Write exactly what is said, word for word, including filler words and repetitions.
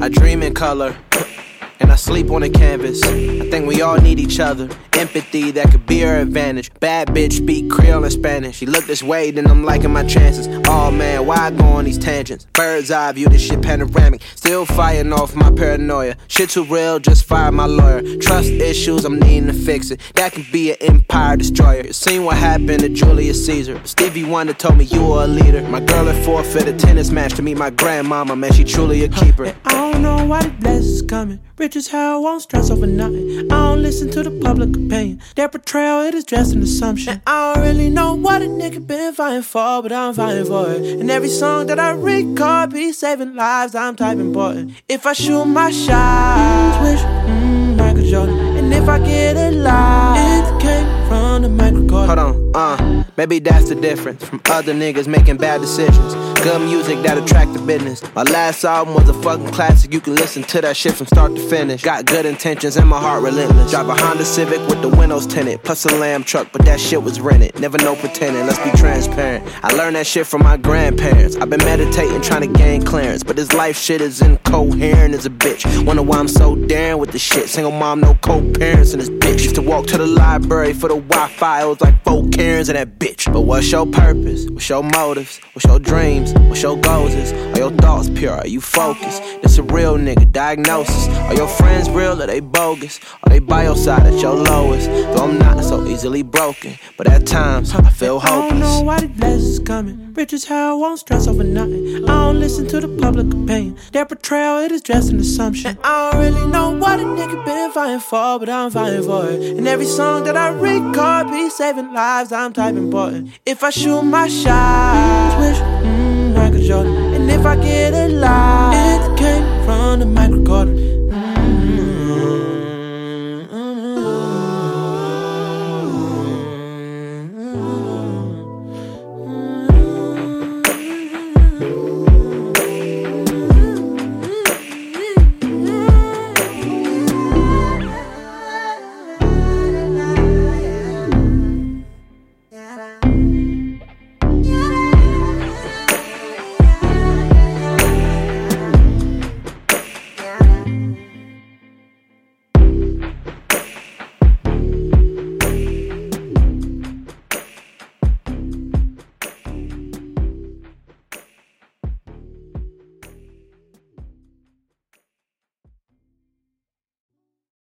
I dream in color, and I sleep on a canvas. I think we all need each other. Empathy, that could be her advantage. Bad bitch speak Creole and Spanish. She look this way, then I'm liking my chances. Oh man, why I go on these tangents? Bird's eye view, this shit panoramic. Still fighting off my paranoia. Shit too real, just fire my lawyer. Trust issues, I'm needing to fix it. That could be an empire destroyer. You seen what happened to Julius Caesar. Stevie Wonder told me you were a leader. My girl at forfeit a tennis match to meet my grandmama. Man, she truly a keeper. And I don't know why the blessings coming. Rich as hell, won't stress over nothing. I don't listen to the public opinion. Their portrayal, it is just an assumption. And I don't really know what a nigga been fighting for, but I'm fighting for it. And every song that I record be saving lives, I'm type important. If I shoot my shot, wish, mm, Michael Jordan. And if I get it live, it came from the microcord. Hold on, uh, maybe that's the difference from other niggas making bad decisions. Good music that attract the business. My last album was a fucking classic. You can listen to that shit from start to finish. Got good intentions and my heart relentless. Drive a Honda Civic with the windows tinted, plus a lamb truck, but that shit was rented. Never no pretending, let's be transparent. I learned that shit from my grandparents. I've been meditating, trying to gain clearance, but this life shit is incoherent as a bitch. Wonder why I'm so daring with the shit. Single mom, no co-parents in this bitch. Used to walk to the library for the Wi-Fi. It was like four Karens in that bitch. But what's your purpose? What's your motives? What's your dreams? What's your goals is? Are your thoughts pure? Are you focused? This a real nigga diagnosis. Are your friends real or they bogus? Are they by your side at your lowest? Though I'm not so easily broken, but at times I feel hopeless. I don't know why the blessings coming. Rich as hell, won't stress over nothing. I don't listen to the public opinion. Their portrayal, it is just an assumption. And I don't really know what a nigga been fighting for, but I'm fighting for it. And every song that I record be saving lives, I'm type important. If I shoot my shot, wish,